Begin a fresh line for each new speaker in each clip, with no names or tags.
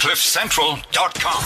CliffCentral.com.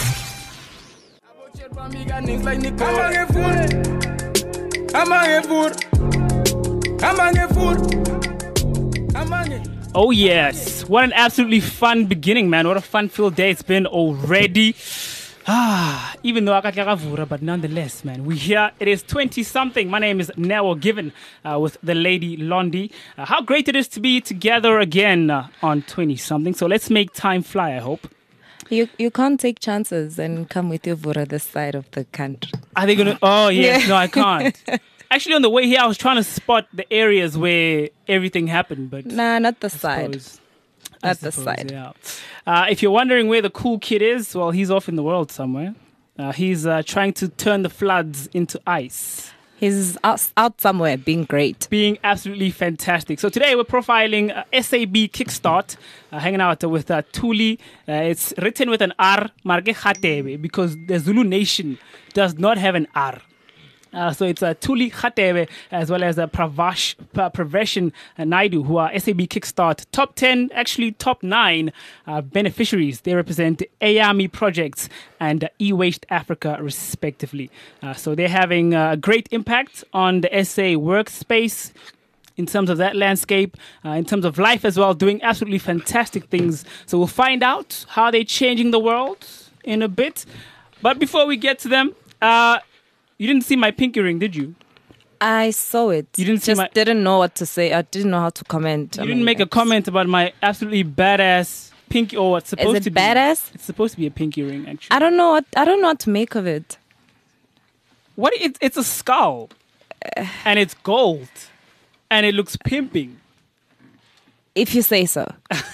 Oh yes, what an absolutely fun beginning, man. What a fun-filled day it's been already. Even though I got Yakavura, but nonetheless, man, we here. It is 20-something. My name is Neo Given with the lady Londi. How great it is to be together again on 20-something. So let's make time fly, I hope.
You can't take chances and come with your Vura this side of the country.
Are they going to? Oh, yes. Yeah. No, I can't. Actually, on the way here, I was trying to spot the areas where everything happened. But
nah, not the side. Not the side.
Yeah. If you're wondering where the cool kid is, well, he's off in the world somewhere. He's trying to turn the floods into ice.
He's out somewhere being great.
Being absolutely fantastic. So today we're profiling SAB Kickstart, hanging out with Thuli. It's written with an R, Marge Khatebe, because the Zulu Nation does not have an R. So it's Thuli Khatebe as well as Praveshan Naidu, who are SAB Kickstart top 10, actually top 9 beneficiaries. They represent AAMI projects and eWaste Africa respectively. So they're having a great impact on the SA workspace in terms of that landscape, in terms of life as well, doing absolutely fantastic things. So we'll find out how they're changing the world in a bit. But before we get to them, you didn't see my pinky ring, did you?
I saw it.
You didn't see
didn't know what to say. I didn't know how to comment.
You didn't make a comment about my absolutely badass pinky, or what's supposed to be.
Is it badass?
It's supposed to be a pinky ring, actually.
I don't know what to make of it.
What? It's a skull, and it's gold, and it looks pimping.
If you say so.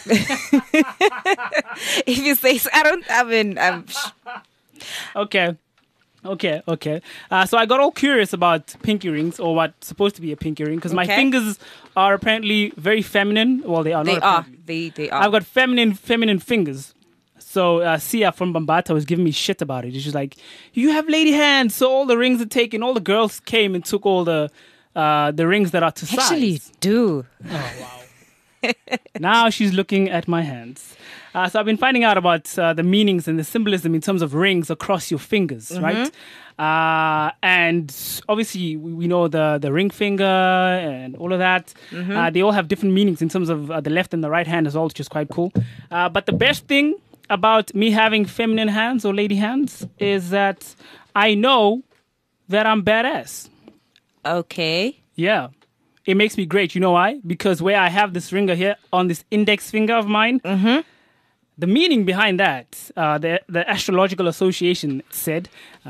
If you say so.
Okay. So I got all curious about pinky rings, or what's supposed to be a pinky ring, because my fingers are apparently very feminine. Well, they are not.
They are.
I've got feminine fingers. So Sia from Bambata was giving me shit about it. She's like, "You have lady hands, so all the rings are taken. All the girls came and took all the rings that are to size."
Actually, do.
Oh wow. Now she's looking at my hands. So I've been finding out about the meanings and the symbolism in terms of rings across your fingers, right? And obviously we know the ring finger and all of that. They all have different meanings in terms of the left and the right hand as well, which is quite cool. But the best thing about me having feminine hands or lady hands is that I know that I'm badass.
Okay.
Yeah. It makes me great. You know why? Because where I have this ring here on this index finger of mine, the meaning behind that, the Astrological Association said,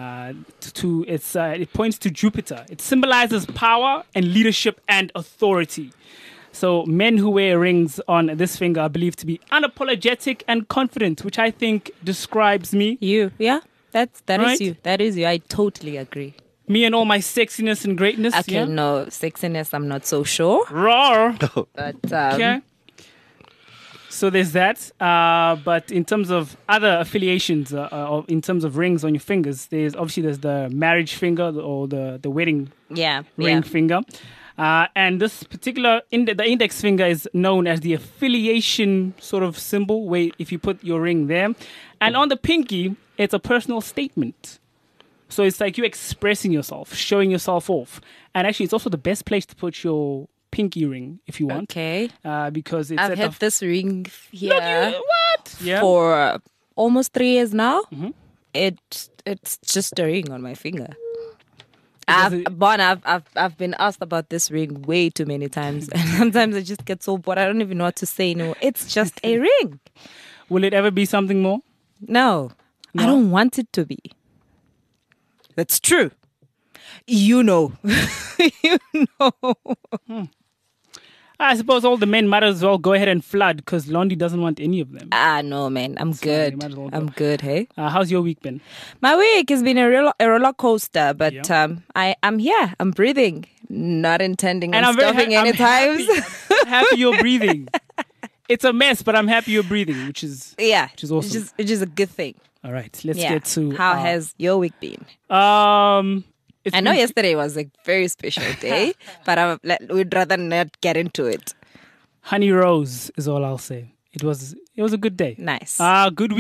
it points to Jupiter. It symbolizes power and leadership and authority. So men who wear rings on this finger are believed to be unapologetic and confident, which I think describes me.
You, yeah, that
right?
is you. That is you. I totally agree.
Me and all my sexiness and greatness.
Okay,
yeah?
no, sexiness, I'm not so sure.
Roar.
But,
okay. So there's that. But in terms of other affiliations, in terms of rings on your fingers, there's the marriage finger or the wedding ring finger. And this particular, the index finger is known as the affiliation sort of symbol, where if you put your ring there. And on the pinky, it's a personal statement. So it's like you expressing yourself, showing yourself off. And actually, it's also the best place to put your pinky ring if you want.
Okay.
Because it's
I've had this ring here
what? Yeah.
For almost 3 years now. It's just a ring on my finger. I've been asked about this ring way too many times. And sometimes I just get so bored. I don't even know what to say. No, it's just a ring.
Will it ever be something more?
No. I don't want it to be. That's true. You know. You know.
I suppose all the men might as well go ahead and flood, because Londi doesn't want any of them.
No, man. I'm good. I'm good, hey?
How's your week been?
My week has been a roller coaster, but I'm here. I'm breathing. Not intending on stopping any times.
I'm happy you're breathing. It's a mess, but I'm happy you're breathing, which is awesome.
Which is a good thing.
All right, let's get to...
How has your week been?
I
know yesterday was a very special day, but we'd rather not get into it.
Honey Rose is all I'll say. It was a good day.
Nice.
Good week.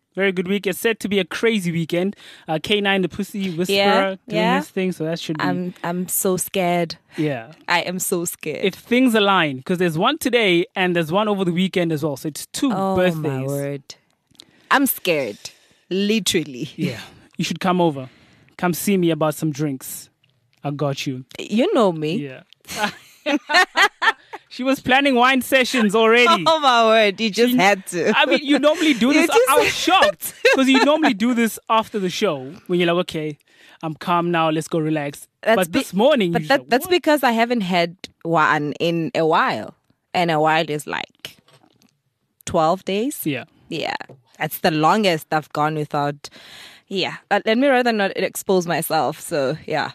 Very good week. It's set to be a crazy weekend. K9, the Pussy Whisperer, doing his thing. So that should be...
I'm so scared.
Yeah.
I am so scared.
If things align, because there's one today and there's one over the weekend as well. So it's two birthdays.
Oh, my word. I'm scared. Literally.
Yeah. You should come over. Come see me about some drinks. I got you.
You know me.
Yeah. She was planning wine sessions already.
Oh my word, you just had to.
I mean, you normally do this. I was shocked because you normally do this after the show when you're like, okay, I'm calm now, let's go relax. But this morning,
that's because I haven't had one in a while. And a while is like 12 days.
Yeah.
Yeah. That's the longest I've gone without. Yeah. Let me rather not expose myself. So, yeah.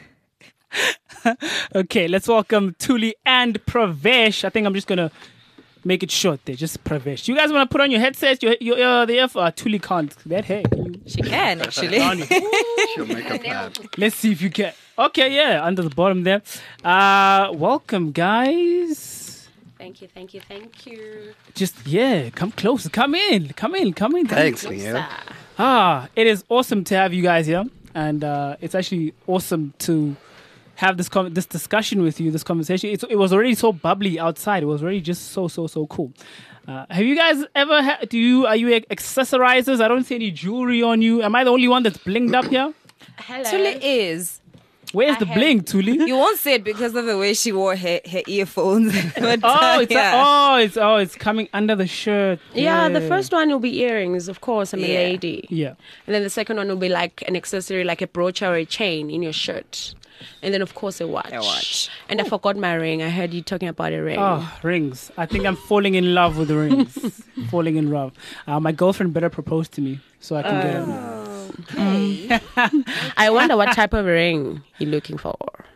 Okay, let's welcome Thuli and Pravesh. I think I'm just going to make it short there. Just Pravesh. You guys want to put on your headsets? Your Thuli can't. That hair.
She can, actually.
She'll make a plan.
Let's see if you can. Okay, yeah, under the bottom there. Welcome, guys.
Thank you.
Just, come closer. Come in.
Thanks, Neil.
It is awesome to have you guys here. And it's actually awesome to have this discussion with you, this conversation. It was already so bubbly outside. It was already just so cool. Have you guys ever are you accessorizers? I don't see any jewelry on you. Am I the only one that's blinged up here?
Hello.
Thuli is.
Where's the bling, Thuli?
You won't say it because of the way she wore her earphones. But,
it's coming under the shirt.
Yeah, the first one will be earrings, of course. I'm a lady.
Yeah.
And then the second one will be like an accessory, like a brooch or a chain in your shirt. And then, of course, a watch. And I forgot my ring. I heard you talking about a ring.
Oh, rings. I think I'm falling in love with the rings. Falling in love. My girlfriend better propose to me so I can get them.
Okay.
I wonder what type of ring you're looking for.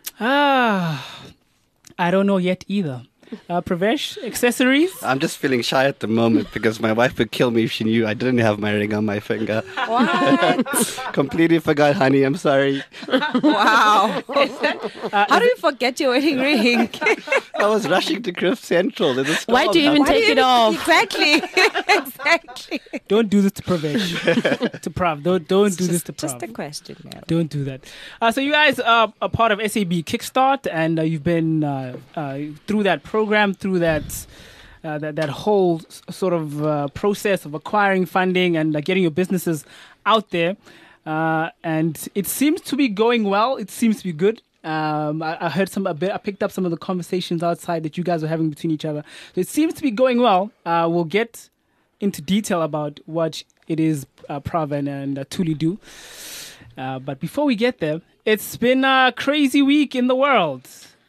I don't know yet either. Pravesh, accessories?
I'm just feeling shy at the moment because my wife would kill me if she knew I didn't have my ring on my finger.
What?
Completely forgot, honey. I'm sorry.
Wow. How do you forget your wedding ring?
I was rushing to Cliff Central.
Why do you even take it off?
Exactly. Exactly.
Don't do this to Pravesh. To Prav. Don't do this to Prav.
Just a question, man.
Don't do that. So you guys are a part of SAB Kickstart, and you've been through that program, through that whole sort of process of acquiring funding and getting your businesses out there. And it seems to be going well. It seems to be good. I heard I picked up some of the conversations outside that you guys were having between each other. So it seems to be going well. We'll get into detail about what it is Prav and Thuli do. But before we get there, it's been a crazy week in the world.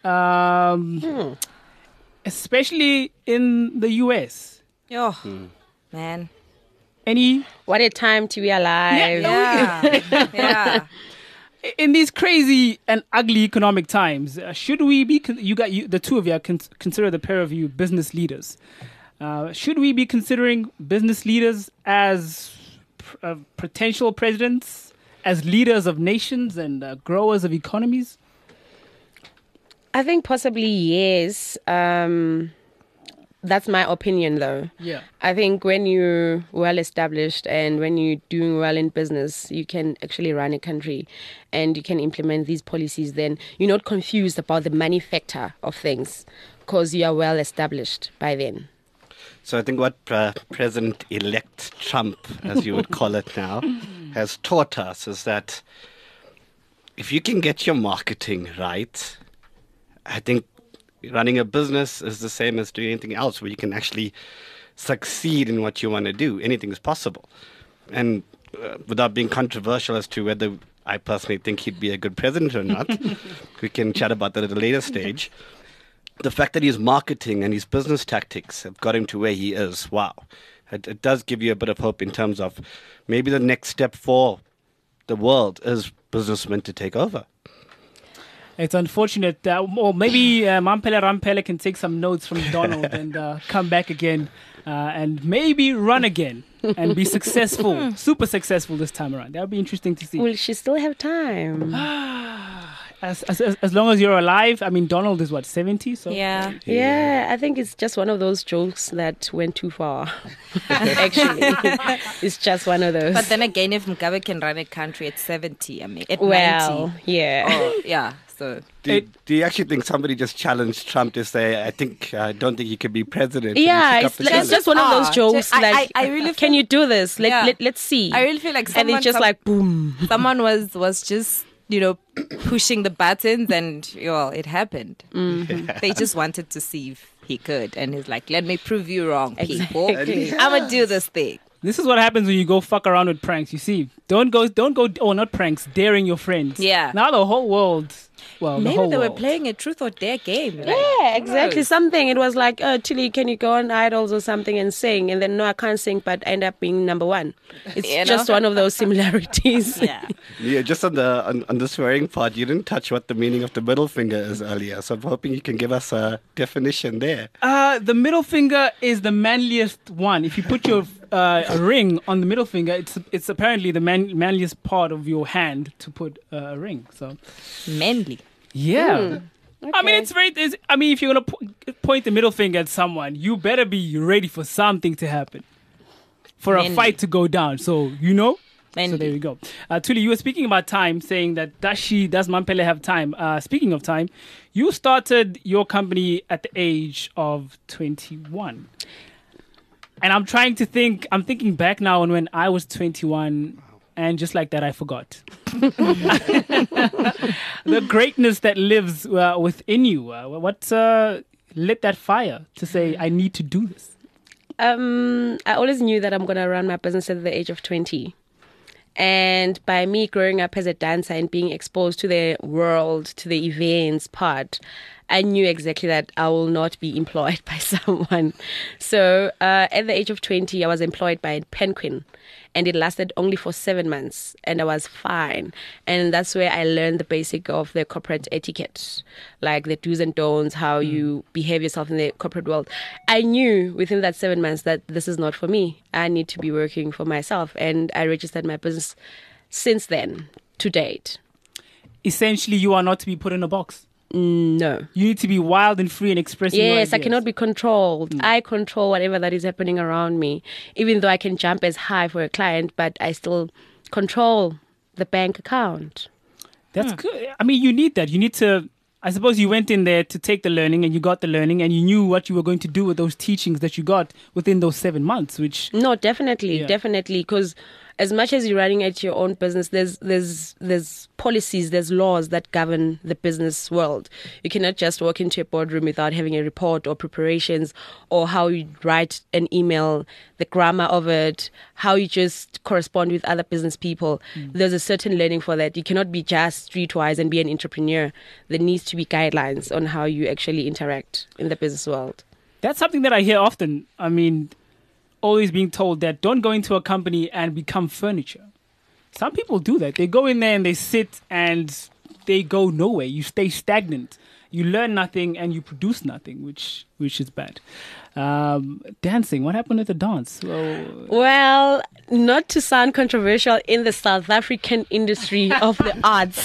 Especially in the US.
Oh, man.
What a time to be alive.
Yeah.
In these crazy and ugly economic times, should we be, the two of you consider the pair of you business leaders. Should we be considering business leaders as potential presidents, as leaders of nations and growers of economies?
I think possibly yes. That's my opinion, though.
Yeah.
I think when you're well established and when you're doing well in business, you can actually run a country and you can implement these policies. Then you're not confused about the money factor of things because you are well established by then.
So I think what President-elect Trump, as you would call it now, has taught us is that if you can get your marketing right, I think running a business is the same as doing anything else where you can actually succeed in what you want to do. Anything is possible. And without being controversial as to whether I personally think he'd be a good president or not, we can chat about that at a later stage. The fact that his marketing and his business tactics have got him to where he is, wow. It does give you a bit of hope in terms of maybe the next step for the world is businessmen to take over.
It's unfortunate, or maybe Mampele Rampele can take some notes from Donald and come back again and maybe run again and be successful, super successful this time around. That would be interesting to see.
Will she still have time?
As long as you're alive. I mean, Donald is what, 70? So
Yeah.
Yeah, I think it's just one of those jokes that went too far. Actually, it's just one of those.
But then again, if Mugabe can run a country at 70, I mean, at
well,
90.
yeah.
Oh, yeah. So
Do you actually think somebody just challenged Trump to say, I don't think he can be president?
Yeah,
And he took up
it's,
the
it's
challenge?
just one of those jokes.
I really
can
feel-
you do this?
Yeah.
Let's see.
I really feel like
and it's just like boom.
someone was just pushing the buttons, and it happened. They just wanted to see if he could, and he's like, "Let me prove you wrong, people.
Exactly.
I'm gonna do this thing."
this is what happens when you go fuck around with pranks. You see, don't go. Oh, not pranks. Daring your friends.
Yeah.
Now the whole world. Well, the
Maybe
whole
they were
world.
playing a truth or dare game. Like,
Yeah, exactly.
knows?
Something. It was like, Tilly, can you go on Idols or something and sing? And then, no, I can't sing, but end up being number one. It's
You know?
just one of those similarities.
Yeah.
Yeah, just on the swearing part, you didn't touch what the meaning of the middle finger is earlier. So I'm hoping you can give us a definition there.
The middle finger is the manliest one. If you put your a ring on the middle finger, it's apparently the manliest part of your hand to put a ring. So
Manly.
yeah. I mean,
Okay.
if you're gonna point the middle finger at someone, you better be ready for something to happen, for a
Manly.
fight to go down. So So
Manly.
there we go. Tuli, you were speaking about time, saying that does Mampele have time? Speaking of time, you started your company at the age of 21. And I'm thinking back now on when I was 21, and just like that, I forgot. The greatness that lives within you. What lit that fire to say, I need to do this?
I always knew that I'm going to run my business at the age of 20. And by me growing up as a dancer and being exposed to the world, to the events part, I knew exactly that I will not be employed by someone. So at the age of 20, I was employed by Penguin, and it lasted only for 7 months, and I was fine. And that's where I learned the basic of the corporate etiquette, like the do's and don'ts, how you behave yourself in the corporate world. I knew within that 7 months that this is not for me. I need to be working for myself, and I registered my business since then to date.
Essentially, you are not to be put in a box.
No.
You need to be wild and free and expressing your
Yes, I
ideas.
cannot be controlled. I control whatever that is happening around me. Even though I can jump as high for a client, but I still control the bank account.
That's good. I mean, you need that. You need to. I suppose you went in there to take the learning, and you got the learning, and you knew what you were going to do with those teachings that you got within those 7 months. Which
No, definitely,
Yeah.
definitely. Because as much as you're running at your own business, there's policies, there's laws that govern the business world. You cannot just walk into a boardroom without having a report or preparations, or how you write an email, the grammar of it, how you just correspond with other business people. There's a certain learning for that. You cannot be just streetwise and be an entrepreneur. There needs to be guidelines on how you actually interact in the business world.
that's something that I hear often. I mean, always being told that don't go into a company and become furniture. Some people do that. They go in there and they sit and they go nowhere. You stay stagnant. You learn nothing and you produce nothing, which is bad. Dancing. What happened at the dance?
Well, not to sound controversial in the South African industry of the arts.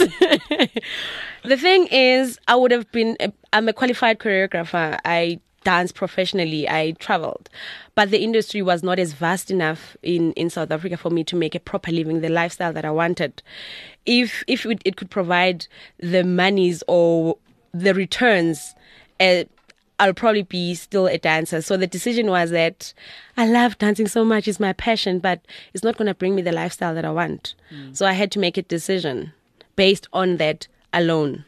The thing is, I'm a qualified choreographer. I dance professionally. I traveled. But the industry was not as vast enough in South Africa for me to make a proper living, the lifestyle that I wanted. If it could provide the monies or the returns, I'll probably be still a dancer. So the decision was that I love dancing so much, it's my passion, but it's not going to bring me the lifestyle that I want. So I had to make a decision based on that alone.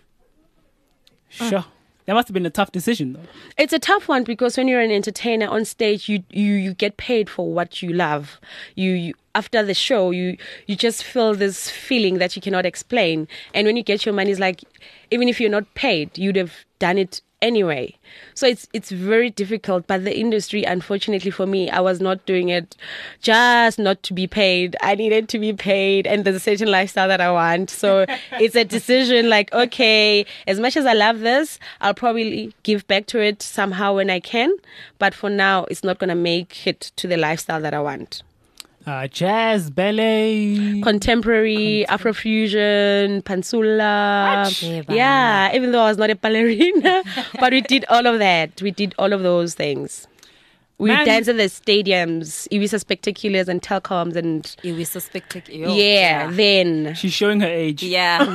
Sure. That must have been a tough decision, though.
It's a tough one because when you're an entertainer on stage, you get paid for what you love. You after the show, you just feel this feeling that you cannot explain. And when you get your money, it's like, even if you're not paid, you'd have done it anyway. So it's very difficult. But the industry, unfortunately for me, I was not doing it just not to be paid. I needed to be paid, and there's a certain lifestyle that I want. So it's a decision like, okay, as much as I love this, I'll probably give back to it somehow when I can. But for now, it's not going to make it to the lifestyle that I want.
Jazz, ballet.
Contemporary, Afrofusion, Pansula. Yeah, even though I was not a ballerina, but we did all of that. We did all of those things. We danced at the stadiums, Iwisa Spectaculars and Telcoms and...
Iwisa Spectacular.
Yeah, then...
She's showing her age.
Yeah.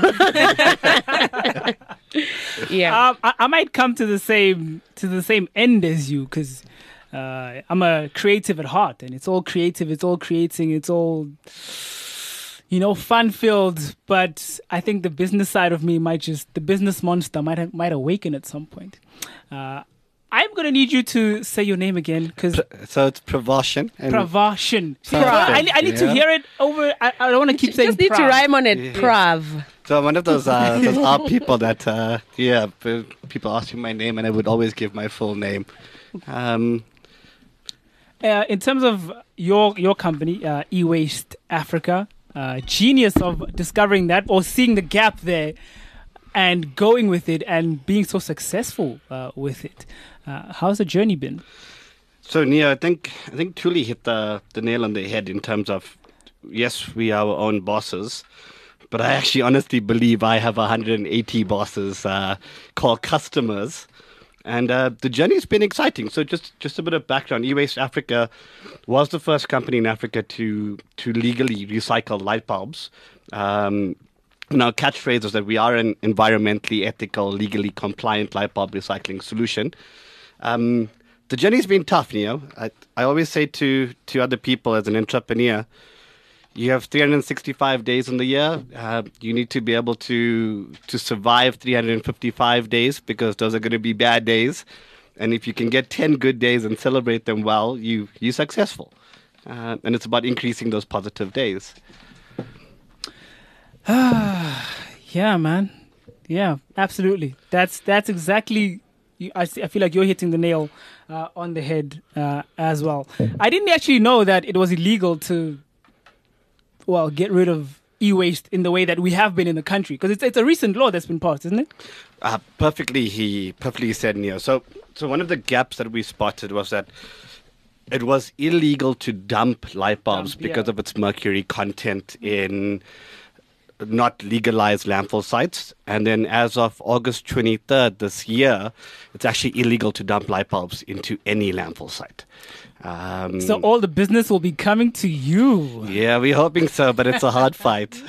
Yeah.
I might come to the same end as you because I'm a creative at heart, and it's all creative, it's all creating, it's all fun filled. But I think the business side of me the business monster might awaken at some point. I'm going to need you to say your name again.
So it's Pravashin.
Pravashin. I need to hear it over. I don't want to keep saying
just need to rhyme on it. Prav.
So one of those are people that, people ask me my name and I would always give my full name.
In terms of your company, eWaste Africa, genius of discovering that or seeing the gap there and going with it and being so successful with it. How's the journey been?
So, Nia, I think Thuli hit the nail on the head in terms of, yes, we are our own bosses, but I actually honestly believe I have 180 bosses called customers. And the journey's been exciting. So just a bit of background. eWaste Africa was the first company in Africa to legally recycle light bulbs. Our catchphrase is that we are an environmentally ethical, legally compliant light bulb recycling solution. The journey's been tough, I always say to other people as an entrepreneur, you have 365 days in the year. You need to be able to survive 355 days because those are going to be bad days. And if you can get 10 good days and celebrate them well, you're successful. And it's about increasing those positive days.
Yeah, man. Yeah, absolutely. That's exactly. I feel like you're hitting the nail on the head as well. I didn't actually know that it was illegal to, get rid of e-waste in the way that we have been in the country, because it's a recent law that's been passed, isn't it?
Perfectly said, Neo. So one of the gaps that we spotted was that it was illegal to dump light bulbs because of its mercury content in not legalized landfill sites. And then as of August 23rd this year, it's actually illegal to dump light bulbs into any landfill site.
So all the business will be coming to you.
Yeah, we're hoping so, but it's a hard fight.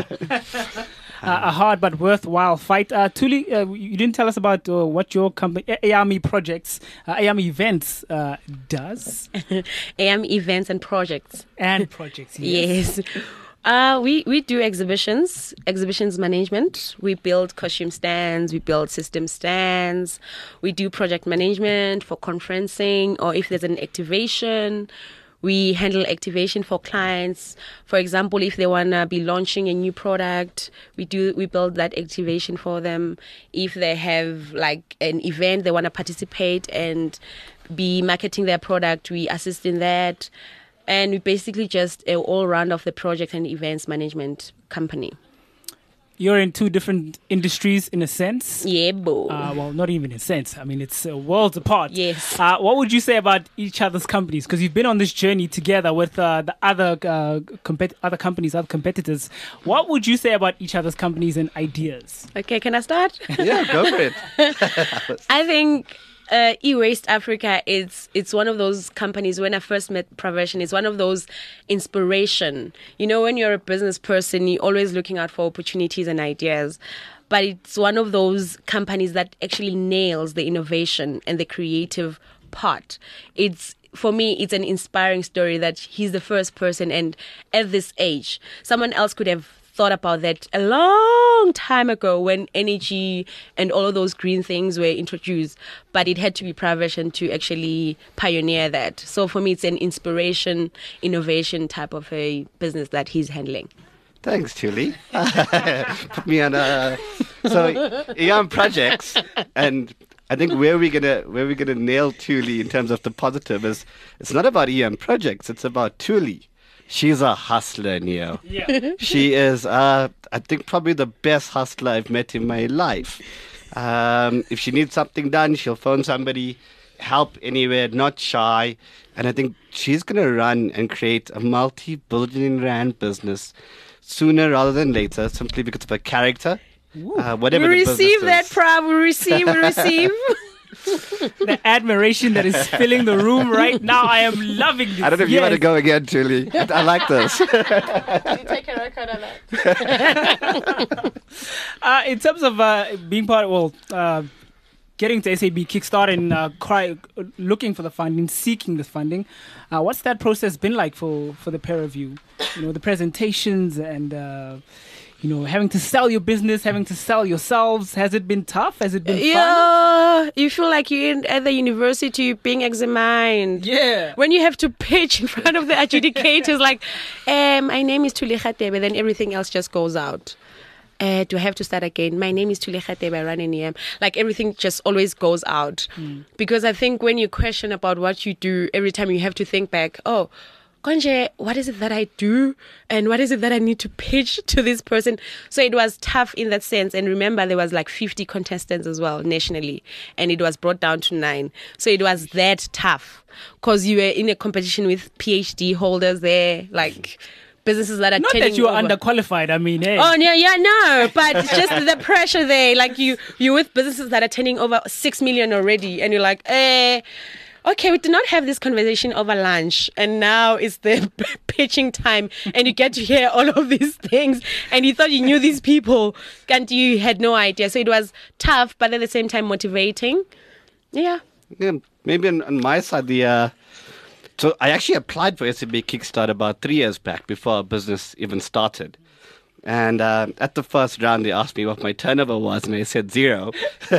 A hard but worthwhile fight. Thuli, you didn't tell us about what your company, AAME Projects, AAME Events, does.
AAME Events and Projects.
And projects, yes.
We do exhibitions management. We build costume stands, we build system stands. We do project management for conferencing, or if there's an activation, we handle activation for clients. For example, if they want to be launching a new product, we build that activation for them. If they have like an event, they want to participate and be marketing their product, we assist in that. And we basically just an all-round of the project and events management company.
You're in two different industries in a sense.
Yeah, boo.
Well, not even in a sense. I mean, it's worlds apart.
Yes.
What would you say about each other's companies? Because you've been on this journey together with the other companies, other competitors. What would you say about each other's companies and ideas?
Okay, can I start?
Yeah, go for it.
I think eWaste Africa, it's one of those companies. When I first met Pravashin, it's one of those inspiration. You know, when you're a business person, you're always looking out for opportunities and ideas. But it's one of those companies that actually nails the innovation and the creative part. For me, it's an inspiring story that he's the first person, and at this age, someone else could have thought about that a long time ago when energy and all of those green things were introduced, but it had to be Pravashin to actually pioneer that. So for me, it's an inspiration, innovation type of a business that he's handling.
Thanks, Thuli. Put me on EM Projects, and I think where we're gonna nail Thuli in terms of the positive is it's not about EM Projects, it's about Thuli. She's a hustler, Neo.
Yeah.
She is, I think, probably the best hustler I've met in my life. If she needs something done, she'll phone somebody help anywhere, not shy. And I think she's going to run and create a multi-billion rand business sooner rather than later, simply because of her character. Whatever
We
the
receive that,
business is.
Prav. We receive.
The admiration that is filling the room right now. I am loving this.
I don't know if you want to go again, Julie. I like this.
You take a record on that.
In terms of being getting to SAB Kickstart and looking for the funding, seeking this funding, what's that process been like for the pair of you? You know, the presentations and having to sell your business, having to sell yourselves. Has it been tough? Has it been fun?
Yeah, you feel like you're at the university being examined.
Yeah.
When you have to pitch in front of the adjudicators, like, my name is Thuli Khatebe, then everything else just goes out. Do I have to start again? My name is Thuli Khatebe, I run NEM. Like, everything just always goes out. Because I think when you question about what you do, every time you have to think back, Konje, what is it that I do? And what is it that I need to pitch to this person? So it was tough in that sense. And remember, there was like 50 contestants as well nationally. And it was brought down to 9. So it was that tough. Because you were in a competition with PhD holders there, like businesses that are
Not that you are underqualified, I mean, hey.
Oh, yeah, no. But it's just the pressure there. Like you're with businesses that are turning over 6 million already. And you're like, okay, we did not have this conversation over lunch, and now it's the pitching time, and you get to hear all of these things, and you thought you knew these people, and you had no idea. So it was tough, but at the same time motivating. Yeah.
Yeah, maybe on my side, so I actually applied for SAB Kickstart about 3 years back before our business even started. And at the first round, they asked me what my turnover was, and I said 0.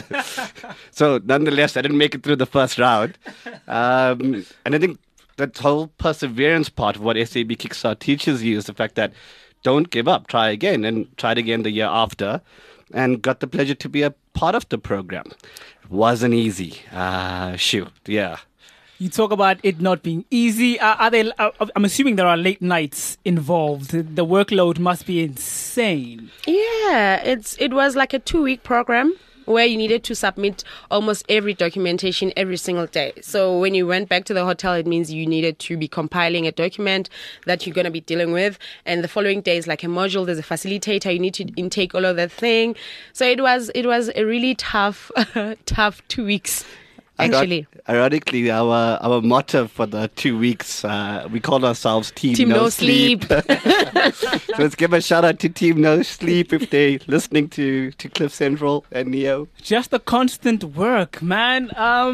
So nonetheless, I didn't make it through the first round. And I think that whole perseverance part of what SAB Kickstart teaches you is the fact that don't give up, try again, and tried again the year after, and got the pleasure to be a part of the program. It wasn't easy. Yeah.
You talk about it not being easy. I'm assuming there are late nights involved. The workload must be insane.
Yeah, it was like a 2-week program where you needed to submit almost every documentation every single day. So when you went back to the hotel, it means you needed to be compiling a document that you're going to be dealing with. And the following day is like a module. There's a facilitator. You need to intake all of that thing. So it was a really tough 2 weeks. Actually,
ironically, our motto for the 2 weeks, we call ourselves Team No Sleep. So let's give a shout out to Team No Sleep if they're listening to Cliff Central and Neo.
Just the constant work, man.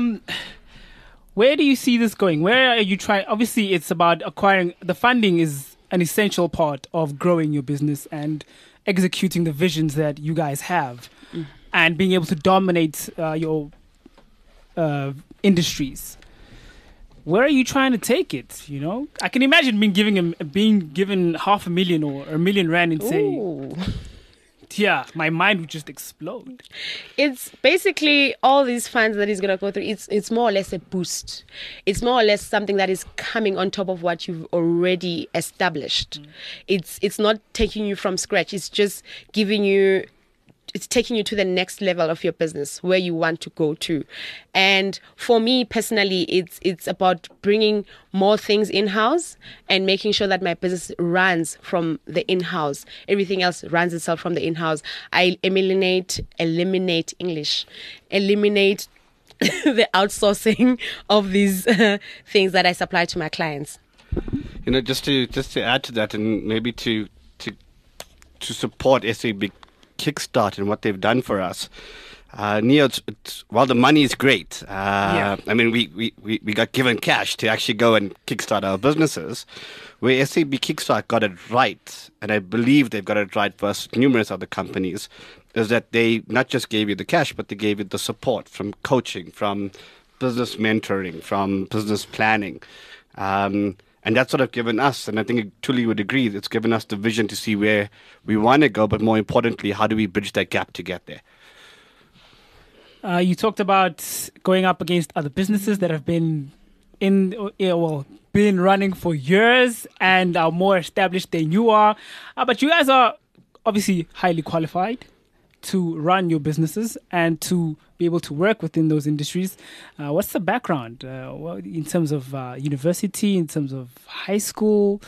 Where do you see this going? Where are you trying? Obviously, it's about acquiring. The funding is an essential part of growing your business and executing the visions that you guys have, and being able to dominate your industries. Where are you trying to take it? You know, I can imagine being given $500,000 or R1 million and say, yeah, my mind would just explode.
It's basically all these funds that he's going to go through. It's more or less a boost. It's more or less something that is coming on top of what you've already established. It's not taking you from scratch. It's just it's taking you to the next level of your business where you want to go to. And for me personally, it's about bringing more things in-house and making sure that my business runs from the in-house. Everything else runs itself from the in-house. I eliminate English. Eliminate the outsourcing of these things that I supply to my clients.
You know, just to add to that, and maybe to support SAB Kickstart and what they've done for us. Neo, while the money is great, I mean, we got given cash to actually go and kickstart our businesses. Where SAB Kickstart got it right, and I believe they've got it right versus numerous other companies, is that they not just gave you the cash, but they gave you the support from coaching, from business mentoring, from business planning. And that's sort of given us, and I think Thuli would agree, it's given us the vision to see where we want to go, but more importantly, how do we bridge that gap to get there?
You talked about going up against other businesses that have been been running for years and are more established than you are. But you guys are obviously highly qualified. to run your businesses and to be able to work within those industries. What's the background in terms of university, in terms of high school?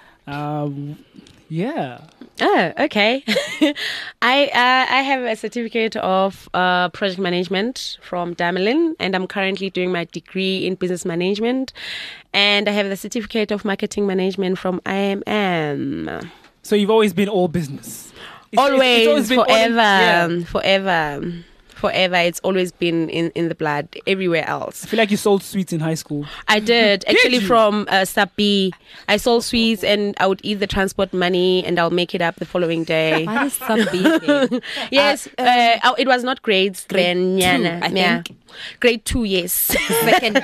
Yeah.
Oh, okay. I have a certificate of project management from Damelin, and I'm currently doing my degree in business management. And I have the certificate of marketing management from IMM.
So you've always been all business?
Always,
forever.
Forever. It's always been in the blood everywhere else.
I feel like you sold sweets in high school.
I did. Actually,
you?
from Sapi. I sold sweets and I would eat the transport money and I'll make it up the following day.
What is Sabi?
Yes. It was not grades.
Grade
then.
2, I think.
Grade 2, yes.
Second.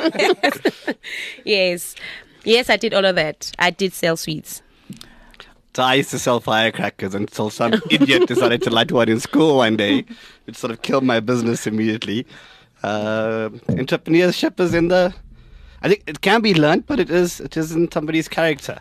Yes. Yes, I did all of that. I did sell sweets.
So I used to sell firecrackers until some idiot decided to light one in school one day, which sort of killed my business immediately. Entrepreneurship is in the... I think it can be learned, but it is in somebody's character.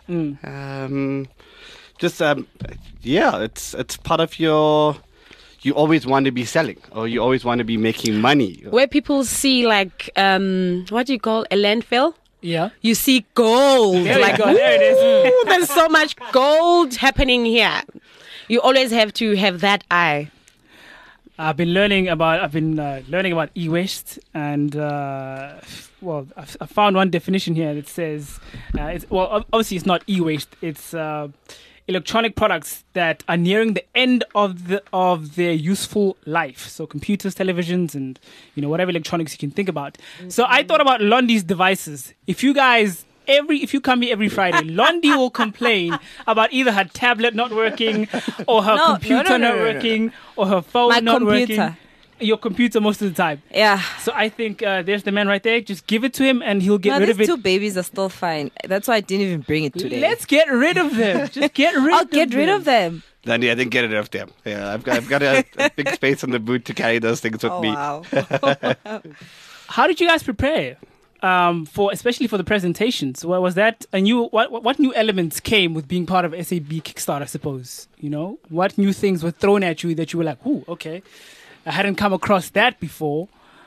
It's part of your... You always want to be selling, or you always want to be making money.
Where people see like, what do you call a landfill?
Yeah.
You see gold.
There
like,
you go. There it is.
ooh, there's so much gold happening here. You always have to have that eye.
I've been learning about e-waste, and I found one definition here that says, obviously it's not e-waste. It's electronic products that are nearing the end of their useful life. So computers, televisions, and whatever electronics you can think about. Mm-hmm. So I thought about Londi's devices. If you come here every Friday, Londi will complain about either her tablet not working, or her computer not working, or her phone not working. Your computer most of the time.
Yeah.
So I think there's the man right there. Just give it to him and he'll get rid of it.
These two babies are still fine. That's why I didn't even bring it today.
Let's get rid of them. Just get rid of them.
I'll get rid of them.
Then I didn't get rid of them. Yeah, I've got a big space in the boot to carry those things with me.
Wow.
How did you guys prepare especially for the presentations? Was that a new? What new elements came with being part of SAB Kickstart? I suppose what new things were thrown at you that you were like, "Ooh, okay, I hadn't come across that before."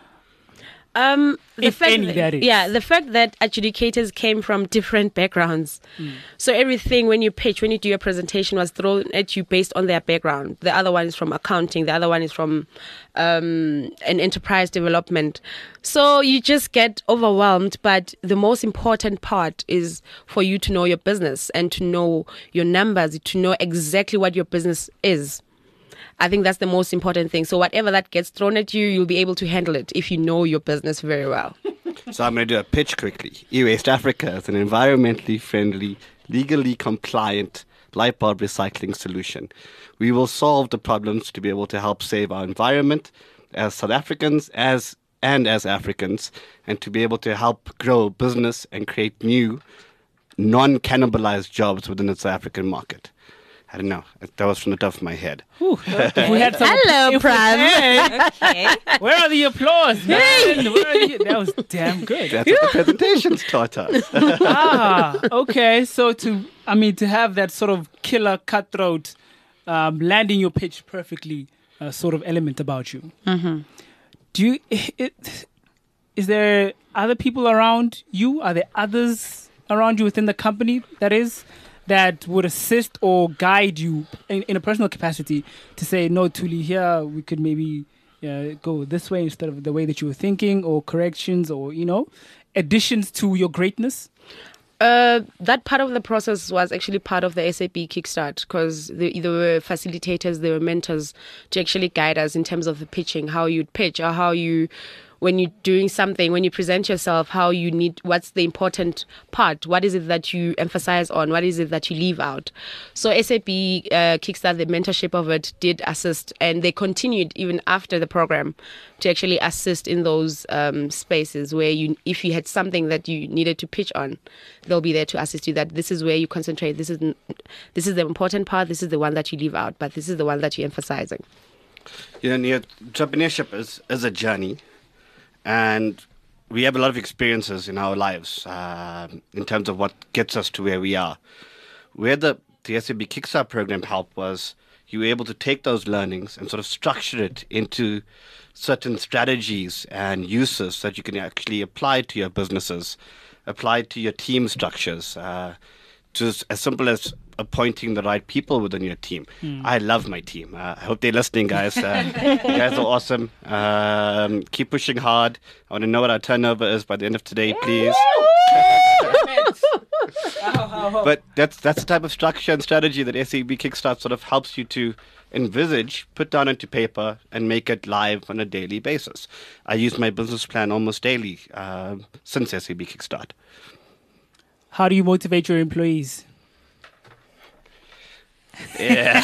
The fact that adjudicators came from different backgrounds. So everything when you do your presentation was thrown at you based on their background. The other one is from accounting. The other one is from an enterprise development. So you just get overwhelmed. But the most important part is for you to know your business and to know your numbers, to know exactly what your business is. I think that's the most important thing. So whatever that gets thrown at you, you'll be able to handle it if you know your business very well.
So I'm going to do a pitch quickly. E-Waste Africa is an environmentally friendly, legally compliant light bulb recycling solution. We will solve the problems to be able to help save our environment as South Africans, as Africans, and to be able to help grow business and create new, non-cannibalized jobs within the South African market. I don't know. That was from the top of my head.
We had some
Hello, Praz.
Okay.
Where are the applause, man? That was damn good.
That's what the presentations taught us.
Okay. So to have that sort of killer cutthroat, landing your pitch perfectly, sort of element about you. Mm-hmm. Is there other people around you? Are there others around you within the company that would assist or guide you in a personal capacity to say, no, Thuli, here we could maybe go this way instead of the way that you were thinking, or corrections, or, additions to your greatness?
That part of the process was actually part of the SAB Kickstart, because there were facilitators, there were mentors to actually guide us in terms of the pitching, how you'd pitch, or how you... When you're doing something, when you present yourself, what's the important part? What is it that you emphasize on? What is it that you leave out? So SAP Kickstart, the mentorship of it, did assist, and they continued even after the program to actually assist in those spaces where if you had something that you needed to pitch on, they'll be there to assist you. That this is where you concentrate. This is the important part. This is the one that you leave out, but this is the one that you're emphasizing.
Entrepreneurship is a journey. And we have a lot of experiences in our lives in terms of what gets us to where we are. Where the SAB Kickstart program helped was you're able to take those learnings and sort of structure it into certain strategies and uses that you can actually apply to your businesses, apply to your team structures, just as simple as appointing the right people within your team. I love my team. I hope they're listening, guys. You guys are awesome. Keep pushing hard. I want to know what our turnover is by the end of today, please. But that's the type of structure and strategy that SAB Kickstart sort of helps you to envisage, put down into paper, and make it live on a daily basis. I use my business plan almost daily since SAB Kickstart.
How do you motivate your employees?
Yeah.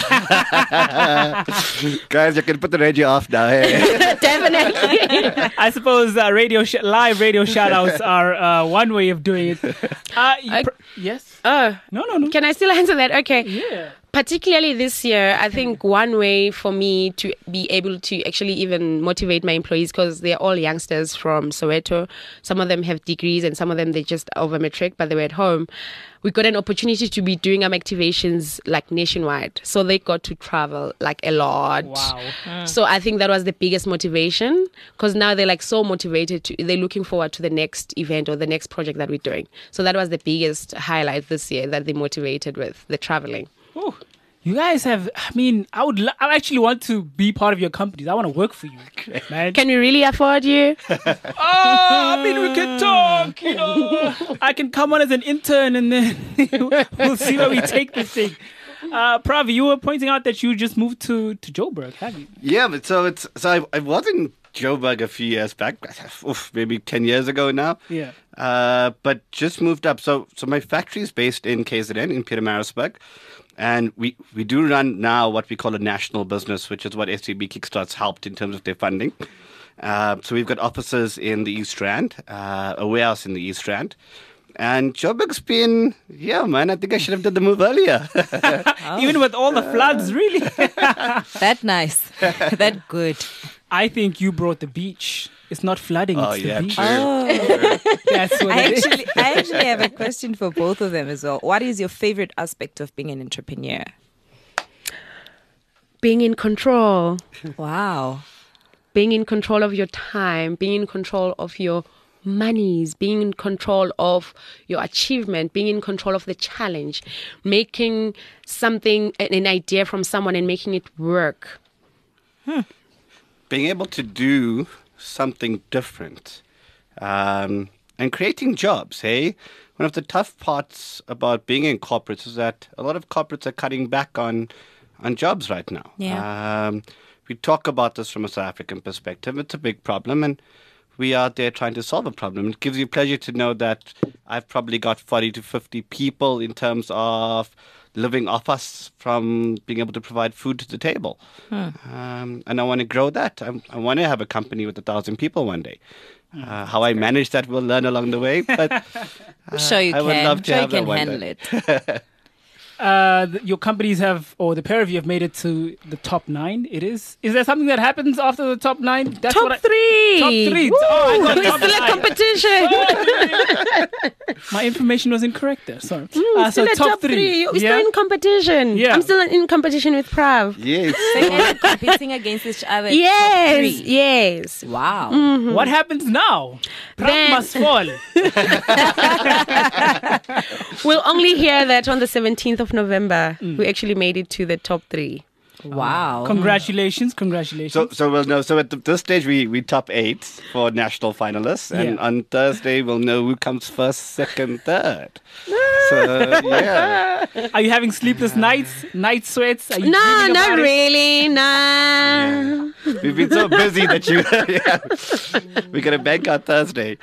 Guys, you can put the radio off now. Hey?
Definitely.
I suppose live radio shout-outs are one way of doing it. Yes?
Oh,
No.
can I still answer that? Okay.
Yeah.
Particularly this year, I think one way for me to be able to actually even motivate my employees, because they're all youngsters from Soweto. Some of them have degrees and some of them they just over matric, but they were at home. We got an opportunity to be doing activations like nationwide. So they got to travel like a lot.
Wow.
So I think that was the biggest motivation, because now they're like so motivated they're looking forward to the next event or the next project that we're doing. So that was the biggest highlight this year, that they motivated with the traveling.
Oh, you guys have, I I actually want to be part of your companies. I want to work for you, man.
Can we really afford you?
We can talk, I can come on as an intern and then we'll see where we take this thing. Pravi, you were pointing out that you just moved to Joburg, have you?
Yeah, but so I was in Joburg a few years back, maybe 10 years ago now.
Yeah.
But just moved up. So my factory is based in KZN, in Pietermaritzburg. And we do run now what we call a national business, which is what SAB Kickstart's helped in terms of their funding. So we've got offices in the East Rand, a warehouse in the East Rand. And Joburg's been, I think I should have done the move earlier.
Even with all the floods, really?
That nice. That good.
I think you brought the beach. It's not flooding, it's the beach.
True.
Oh.
That's what it is.
I actually have a question for both of them as well. What is your favorite aspect of being an entrepreneur?
Being in control.
Wow.
Being in control of your time, being in control of your monies, being in control of your achievement, being in control of the challenge, making something, an idea from someone and making it work.
Being able to do something different and creating jobs, hey? One of the tough parts about being in corporates is that a lot of corporates are cutting back on jobs right now.
Yeah.
We talk about this from a South African perspective. It's a big problem, and we are there trying to solve a problem. It gives you pleasure to know that I've probably got 40 to 50 people in terms of living off us from being able to provide food to the table. And I want to grow that. I want to have a company with 1,000 people one day. How I manage that, we'll learn along the way. But
I'm sure you
I would
can.
love to
I'm sure you
have that
can
one
handle
day.
it.
Your companies have, or the pair of you have made it to the top 9. Is there something that happens after the top 9? That's
Top 3!
Top 3.
Woo!
Oh, I got
We're
top
still a
9.
competition.
My information was incorrect there. Sorry.
Still
So
at top 3. We're still in competition.
Yeah.
I'm still in competition with Prav.
Yes.
So you're competing against each other. at
Yes,
top 3.
yes.
Wow.
What happens now? Prav
Then-
must fall.
We'll only hear that on the 17th of November. We actually made it to the top 3.
Wow.
Congratulations.
So we'll know. So at this stage, we top 8 for national finalists, and
Yeah.
on Thursday we'll know who comes first, second, third. So yeah,
Are you having sleepless nights? Night sweats? Are you
No,
dreaming
not
about it?
really. Nah.
we've been so busy that we're gonna bank on Thursday.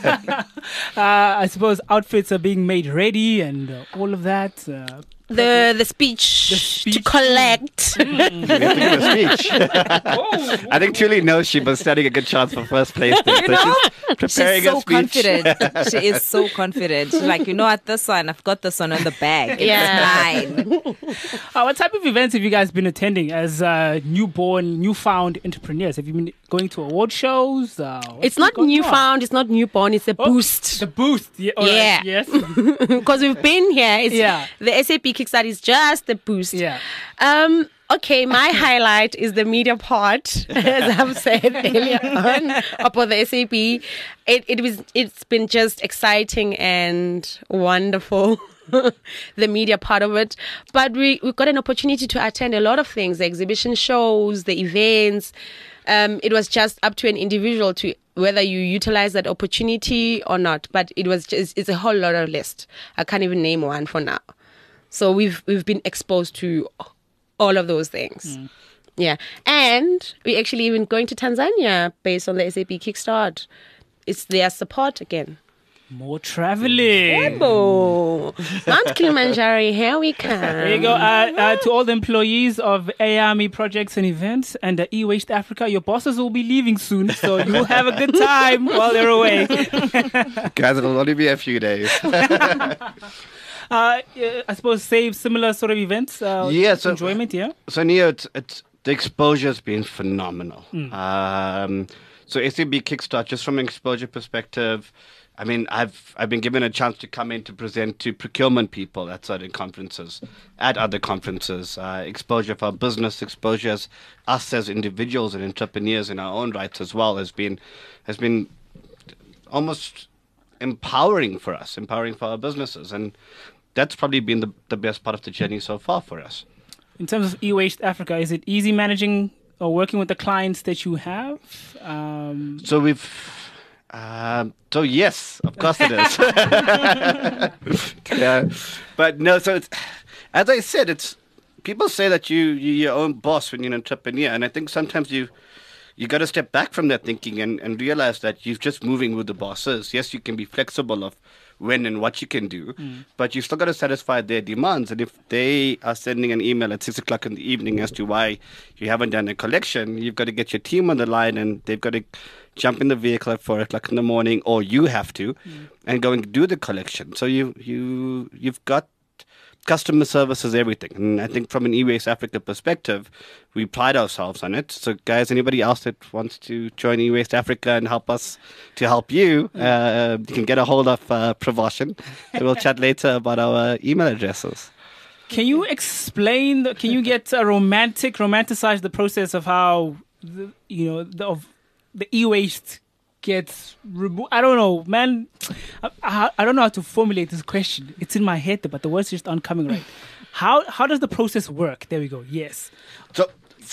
I suppose outfits are being made ready and all of that.
The speech to collect.
We have to give a speech. I think Julie knows she was standing a good chance for first place there. So she's preparing
She's so
a speech.
confident. She is so confident. She's like, you know what, this one, I've got this one on the bag. It's mine.
What type of events have you guys been attending as newfound entrepreneurs? Have you been going to award shows?
It's not newfound, it's not newborn, it's a boost.
The boost. Yeah. All right.
Yeah.
Yes.
Because we've been here. It's
Yeah.
The SAP Kickstart is just a boost.
Yeah.
Okay, my highlight is the media part, as I've said earlier on about the SAB. It's been just exciting and wonderful. The media part of it, but we got an opportunity to attend a lot of things, the exhibition shows, the events. It was just up to an individual to whether you utilize that opportunity or not, but it's a whole lot of list. I can't even name one for now. So we've been exposed to all of those things. Yeah, and we actually even going to Tanzania based on the SAP Kickstart. It's their support again.
More traveling.
Ebo. Mount Kilimanjaro, here we come.
There you go. To all the employees of AAMI Projects and Events and E-Waste Africa, your bosses will be leaving soon, so you'll have a good time while they're away.
Guys, it'll only be a few days.
I suppose similar sort of events.
Yeah, so
enjoyment. Yeah.
So Neo, it's the exposure has been phenomenal. So SAB Kickstart, just from an exposure perspective, I mean, I've been given a chance to come in to present to procurement people at certain conferences, at other conferences. Exposure for our business, exposure as us as individuals and entrepreneurs in our own rights as well has been almost empowering for us, empowering for our businesses, and that's probably been the best part of the journey so far for us.
In terms of E-Waste Africa, is it easy managing or working with the clients that you have?
So yes, of course it is. Yeah, but no. So it's, as I said, it's people say that you're your own boss when you're an entrepreneur, and I think sometimes you got to step back from that thinking and realize that you're just moving with the bosses. Yes, you can be flexible of when and what you can do, but you still got to satisfy their demands. And if they are sending an email at 6:00 in the evening as to why you haven't done a collection, you've got to get your team on the line, and they've got to jump in the vehicle at 4:00 in the morning, or you have to, and go and do the collection. So you've got customer service is everything. And I think from an E-Waste Africa perspective, we pride ourselves on it. So guys, anybody else that wants to join E-Waste Africa and help us to help you, you can get a hold of Pravashan. And we'll chat later about our email addresses.
Can you explain, can you romanticize the process of how, the e-waste gets removed? I don't know, man. I don't know how to formulate this question. It's in my head, but the words just aren't coming right. How does the process work? There we go. Yes.
So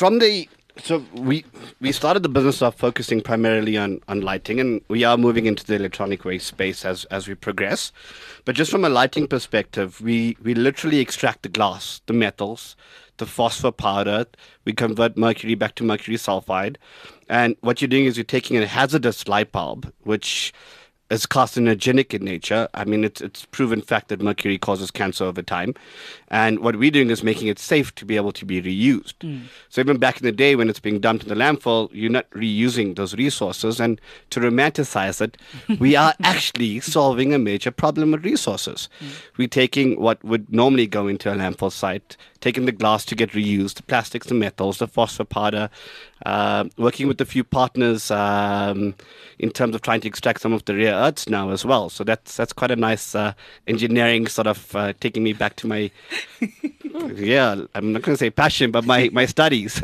we started the business off focusing primarily on lighting, and we are moving into the electronic waste space as we progress. But just from a lighting perspective, we literally extract the glass, the metals, the phosphor powder. We convert mercury back to mercury sulfide. And what you're doing is you're taking a hazardous light bulb, which is carcinogenic in nature. I mean, it's proven fact that mercury causes cancer over time. And what we're doing is making it safe to be able to be reused. So even back in the day when it's being dumped in the landfill, you're not reusing those resources. And to romanticize it, we are actually solving a major problem with resources. We're taking what would normally go into a landfill site, taking the glass to get reused, the plastics, the metals, the phosphor powder, working with a few partners in terms of trying to extract some of the rare earths now as well. So that's quite a nice engineering sort of taking me back to my, I'm not going to say passion, but my studies.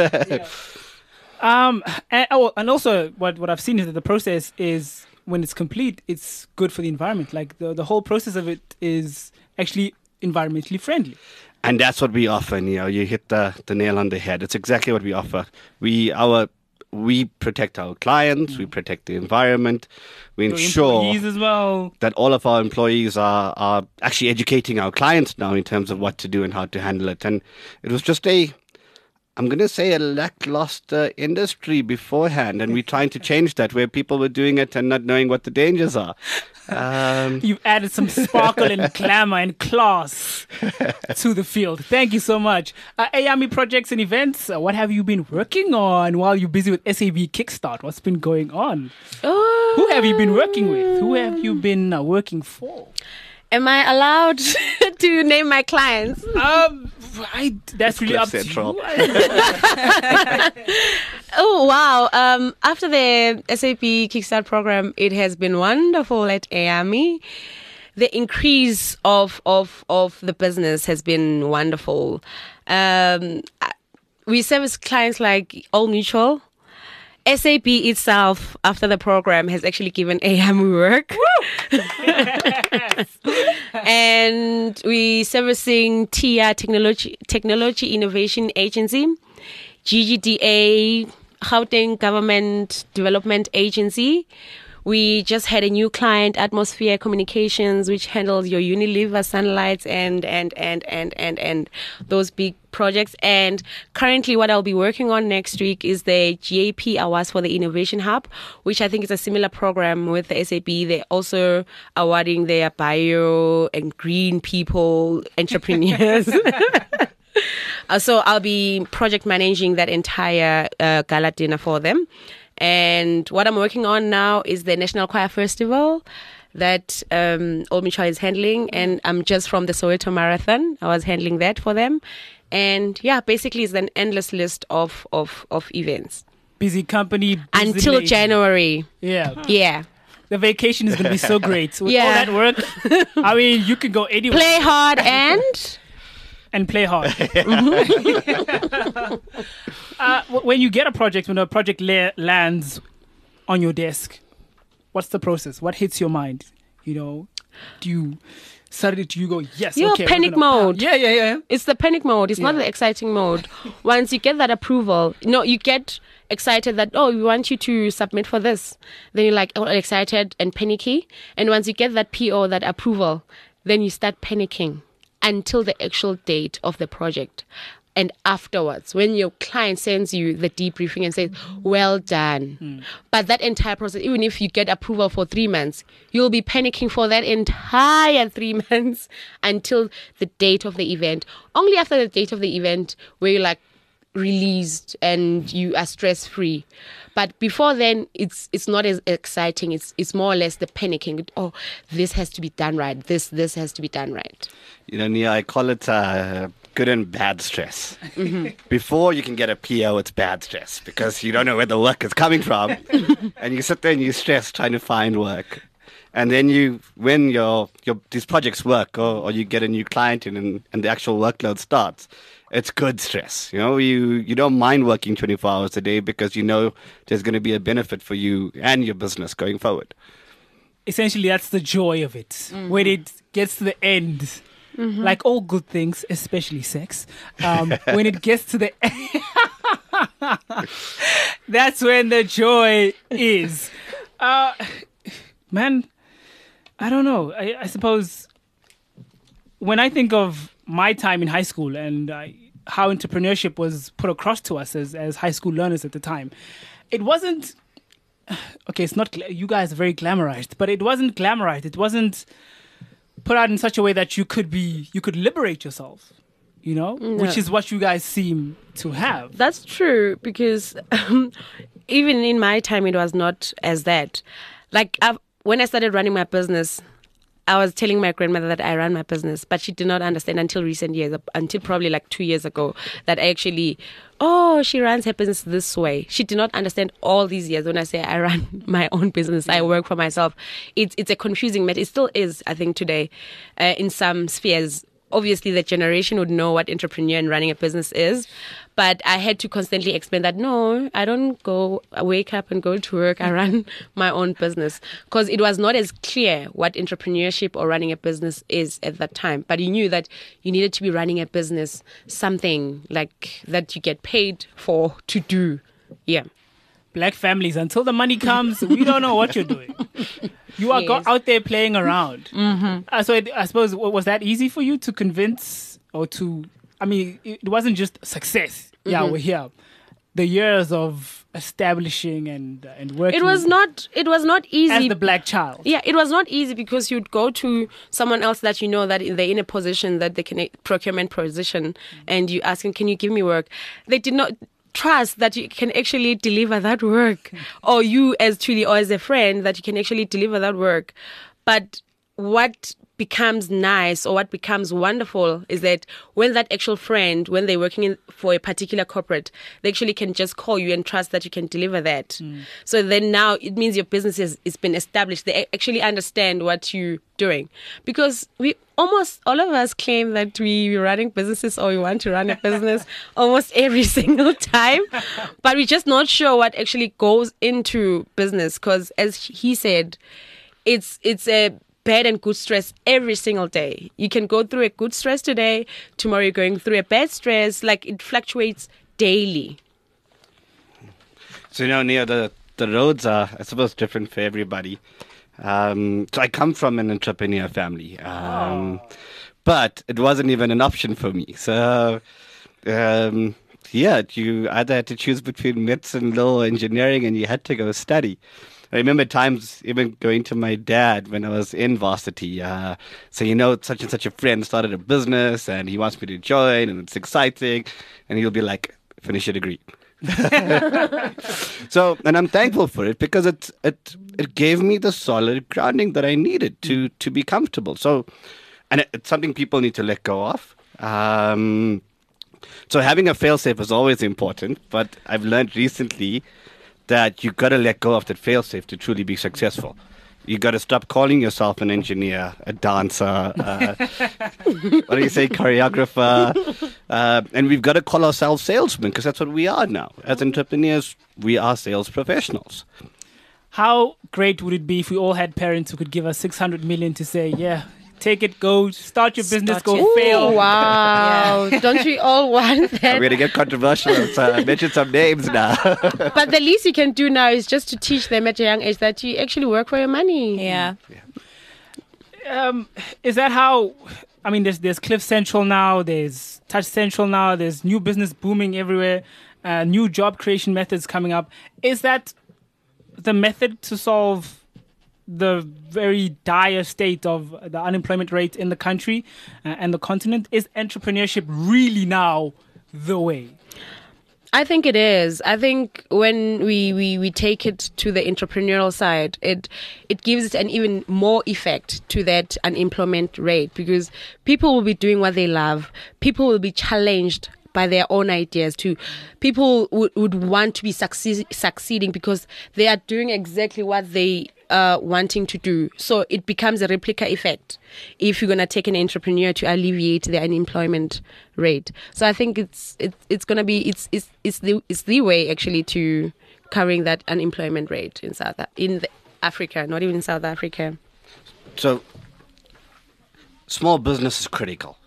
And also what I've seen is that the process is, when it's complete, it's good for the environment. Like the whole process of it is actually environmentally friendly.
And that's what we offer, Neo. You hit the nail on the head. It's exactly what we offer. We protect our clients, we protect the environment, we ensure
as well
that all of our employees are actually educating our clients now in terms of what to do and how to handle it. And it was just I'm going to say a lackluster industry beforehand, and we're trying to change that, where people were doing it and not knowing what the dangers are.
You've added some sparkle and glamour and class to the field. Thank you so much. AAMI Projects and Events, what have you been working on while you're busy with SAB Kickstart? What's been going on? Who have you been working with? Who have you been working for?
Am I allowed to name my clients?
That's really up Central. To you.
Oh, wow. After the SAP Kickstart program, it has been wonderful at AAMI. the increase of the business has been wonderful. We service clients like Old Mutual. SAP itself, after the program, has actually given AM work. And we servicing TIA, Technology Innovation Agency, GGDA, Gauteng Government Development Agency. We just had a new client, Atmosphere Communications, which handles your Unilever, Sunlight, and those big projects. And currently what I'll be working on next week is the GAP Awards for the Innovation Hub, which I think is a similar program with the SAP. They're also awarding their bio and green people, entrepreneurs. So I'll be project managing that entire gala dinner for them. And what I'm working on now is the National Choir Festival that Old Mutual is handling. And I'm just from the Soweto Marathon. I was handling that for them. And yeah, basically it's an endless list of events.
Busy company. Busy
until
lady.
January.
Yeah.
Yeah.
The vacation is going to be so great. With
Yeah.
all that work, I mean, you can go anywhere.
Play hard and
Play hard. When you get a project, when a project lands on your desk, what's the process? What hits your mind? Do you go, yes,
you're
okay,
panic mode.
Yeah.
It's the panic mode. It's not
Yeah.
the exciting mode. Once you get that approval, you get excited that, we want you to submit for this. Then you're like, excited and panicky. And once you get that PO, that approval, then you start panicking until the actual date of the project. And afterwards, when your client sends you the debriefing and says, well done. But that entire process, even if you get approval for 3 months, you'll be panicking for that entire 3 months until the date of the event. Only after the date of the event where you're like released and you are stress free. But before then, it's not as exciting. It's more or less the panicking. Oh, this has to be done right. This has to be done right.
Nia, I call it good and bad stress. Before you can get a PO, it's bad stress because you don't know where the work is coming from. And you sit there and you stress trying to find work. And then when these projects work or you get a new client in and the actual workload starts, it's good stress. You don't mind working 24 hours a day because you know there's going to be a benefit for you and your business going forward.
Essentially, that's the joy of it. When it gets to the end, like all good things, especially sex, when it gets to the end, that's when the joy is. Man, I don't know. I suppose when I think of my time in high school and how entrepreneurship was put across to us as high school learners at the time, it wasn't... Okay, it's not... You guys are very glamorized, but it wasn't glamorized. It wasn't put out in such a way that you could liberate yourself,
No.
which is what you guys seem to have.
That's true because even in my time, it was not as that. Like when I started running my business, I was telling my grandmother that I ran my business, but she did not understand until recent years, until probably like 2 years ago, that I actually, she runs her business this way. She did not understand all these years when I say I run my own business, I work for myself. It's a confusing matter. It still is, I think, today in some spheres. Obviously, the generation would know what entrepreneur and running a business is. But I had to constantly explain that, no, I don't wake up and go to work. I run my own business. Because it was not as clear what entrepreneurship or running a business is at that time. But you knew that you needed to be running a business, something like that you get paid for to do. Yeah.
Black families, until the money comes, we don't know what you're doing. You are
Yes.
out there playing around. So I suppose, was that easy for you to convince or to... I mean, it wasn't just success. Yeah, we're here. The years of establishing and working.
It was not easy.
As the black child.
Yeah, it was not easy because you'd go to someone else that you know that they're in a position that they can procurement position, and you ask them, "Can you give me work?" They did not trust that you can actually deliver that work, or you as truly or as a friend that you can actually deliver that work. But what becomes nice or what becomes wonderful is that when that actual friend, when they're working for a particular corporate, they actually can just call you and trust that you can deliver that. So then now it means your business it's been established. They actually understand what you're doing, because we almost all of us claim that we're running businesses or we want to run a business almost every single time, but we're just not sure what actually goes into business, because as he said, it's a bad and good stress every single day. You can go through a good stress today, tomorrow you're going through a bad stress. Like, it fluctuates daily.
So, Nia, the roads are, I suppose, different for everybody. So I come from an entrepreneur family, but it wasn't even an option for me. So, you either had to choose between medicine, law, engineering, and you had to go study. I remember times even going to my dad when I was in varsity. So, such and such a friend started a business and he wants me to join and it's exciting. And he'll be like, finish your degree. So, and I'm thankful for it because it gave me the solid grounding that I needed to be comfortable. So, and it's something people need to let go of. So having a fail-safe is always important, but I've learned recently that you got to let go of that fail-safe to truly be successful. You got to stop calling yourself an engineer, a dancer, what do you say, choreographer, and we've got to call ourselves salesmen because that's what we are now. As entrepreneurs, we are sales professionals.
How great would it be if we all had parents who could give us 600 million to say, yeah, take it, go, start your business, fail.
Wow. Yeah. Don't we all want that?
We're going to get controversial. I mentioned some names now.
But the least you can do now is just to teach them at a young age that you actually work for your money.
Yeah.
Is that how... I mean, there's Cliff Central now, there's Touch Central now, there's new business booming everywhere, new job creation methods coming up. Is that the method to solve the very dire state of the unemployment rate in the country and the continent? Is entrepreneurship really now the way?
I think it is. I think when we take it to the entrepreneurial side, it gives an even more effect to that unemployment rate, because people will be doing what they love. People will be challenged by their own ideas too. People would want to be succeeding because they are doing exactly what they wanting to do. So it becomes a replica effect if you're going to take an entrepreneur to alleviate the unemployment rate. So I think it's going to be it's the way actually to covering that unemployment rate in Africa, not even in South Africa.
So small business is critical.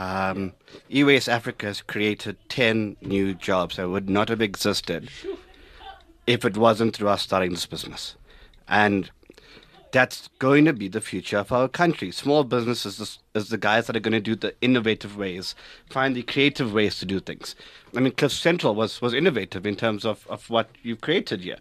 EWAS Africa has created 10 new jobs that would not have existed if it wasn't through us starting this business. And that's going to be the future of our country. Small businesses is the guys that are going to do the innovative ways, find the creative ways to do things. I mean, Cliff Central was innovative in terms of what you've created here.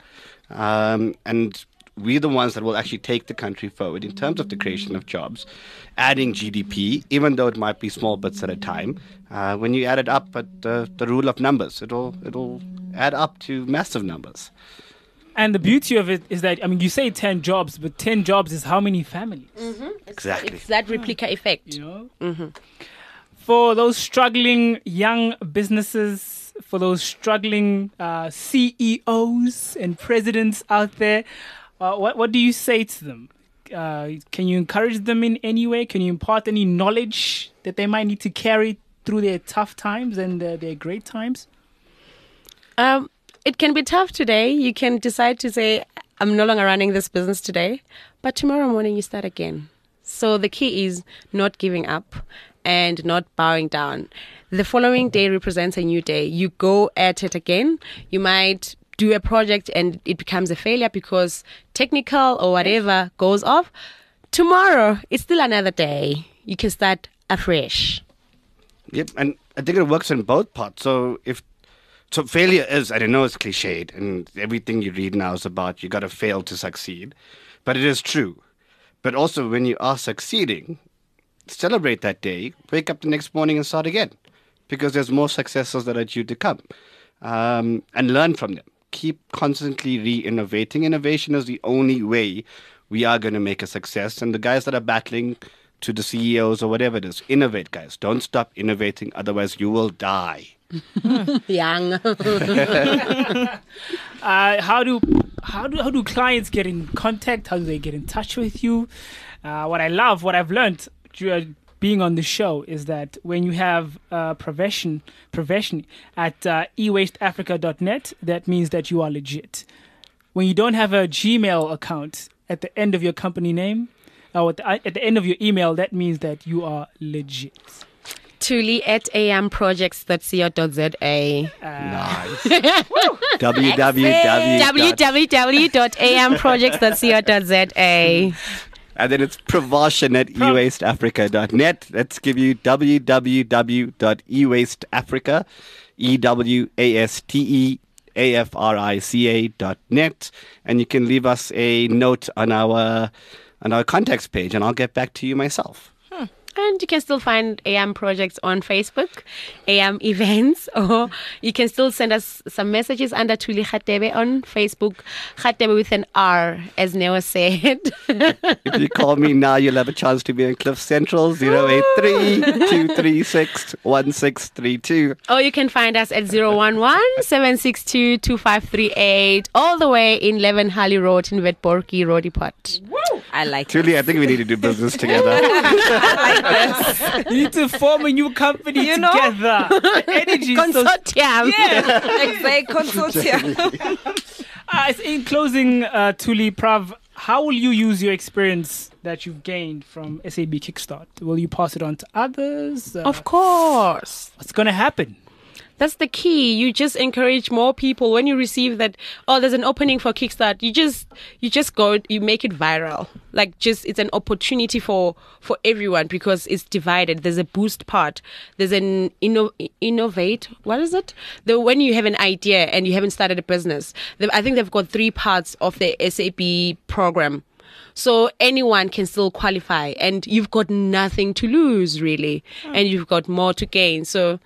And we're the ones that will actually take the country forward in terms of the creation of jobs, adding GDP, even though it might be small bits at a time. When you add it up at the rule of numbers, it'll add up to massive numbers.
And the beauty of it is that, I mean, you say 10 jobs, but 10 jobs is how many families?
Mm-hmm.
Exactly.
It's that replica effect.
You know?
Mm-hmm.
For those struggling young businesses, for those struggling CEOs and presidents out there, what do you say to them? Can you encourage them in any way? Can you impart any knowledge that they might need to carry through their tough times and their great times?
It can be tough today. You can decide to say, I'm no longer running this business today, but tomorrow morning you start again. So the key is not giving up and not bowing down. The following day represents a new day. You go at it again. You might do a project and it becomes a failure because technical or whatever goes off. Tomorrow, it's still another day. You can start afresh.
Yep, and I think it works in both parts. So failure is, I don't know, it's cliched, and everything you read now is about you got to fail to succeed. But it is true. But also when you are succeeding, celebrate that day, wake up the next morning and start again. Because there's more successes that are due to come. And learn from them. Keep constantly re-innovating. Innovation is the only way we are going to make a success. And the guys that are battling to the CEOs or whatever it is. Innovate, guys. Don't stop innovating, otherwise you will die.
Young.
How do clients get in contact? How do they get in touch with you? What I've learned being on the show is that when you have profession at ewasteafrica.net, that means that you are legit. When you don't have a Gmail account at the end of your company name, or at the end of your email, that means that you are legit.
Thuli at amprojects.co.za.
Nice.
www.amprojects.co.za.
And then it's Pravashan at ewasteafrica.net. Let's give you www.ewasteafrica, EWASTEAFRICA.net. And you can leave us a note on our contacts page, and I'll get back to you myself.
And you can still find AM Projects on Facebook, AM Events, or you can still send us some messages under Thuli Khatebe on Facebook, Khatebe with an R, as Neo said.
If you call me now, you'll have a chance to be on Cliff Central, 083-236-1632.
Or you can find us at 011-762-2538, all the way in 11 Harley Road in Wetborki, Rodipot.
I like
Thuli, I think we need to do business together.
You need to form a new company together. Energy
Consortium.
consortium.
In closing, Thuli, Prav, how will you use your experience that you've gained from SAB Kickstart? Will you pass it on to others?
Of course.
What's going to happen?
That's the key. You just encourage more people when you receive that, oh, there's an opening for Kickstart. You just go, you make it viral. It's an opportunity for everyone because it's divided. There's a boost part. There's an innovate. What is it? When you have an idea and you haven't started a business, I think they've got 3 parts of the SAP program. So anyone can still qualify and you've got nothing to lose really. And you've got more to gain. So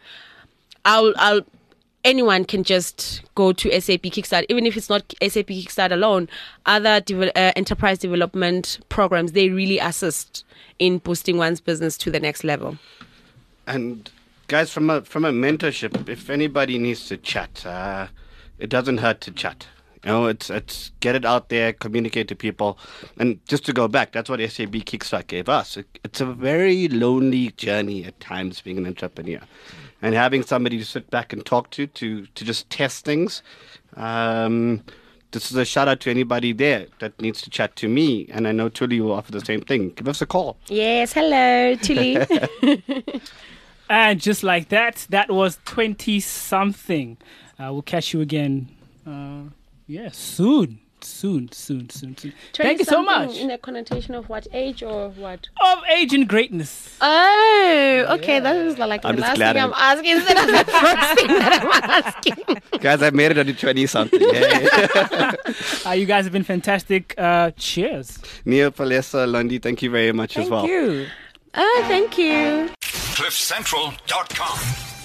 anyone can just go to SAP Kickstart, even if it's not SAP Kickstart alone. Other enterprise development programs, they really assist in boosting one's business to the next level.
And guys, from a mentorship, if anybody needs to chat, it doesn't hurt to chat. It's get it out there, communicate to people. And just to go back, that's what SAB Kickstart gave us. It's a very lonely journey at times being an entrepreneur. And having somebody to sit back and talk to just test things. This is a shout out to anybody there that needs to chat to me. And I know Thuli will offer the same thing. Give us a call.
Yes, hello, Thuli.
And just like that was 20-something. We'll catch you again. Soon. Thank you so much.
In a connotation of what age or what?
Of age and greatness.
Oh, okay. Yeah. That is like the last thing I'm asking instead of the first thing that I'm asking.
Guys, I made it on the 20-something.
You guys have been fantastic. Cheers.
Neo, Palesa, Londi, thank you very much as well.
Thank you.
Oh, thank you.
CliffCentral.com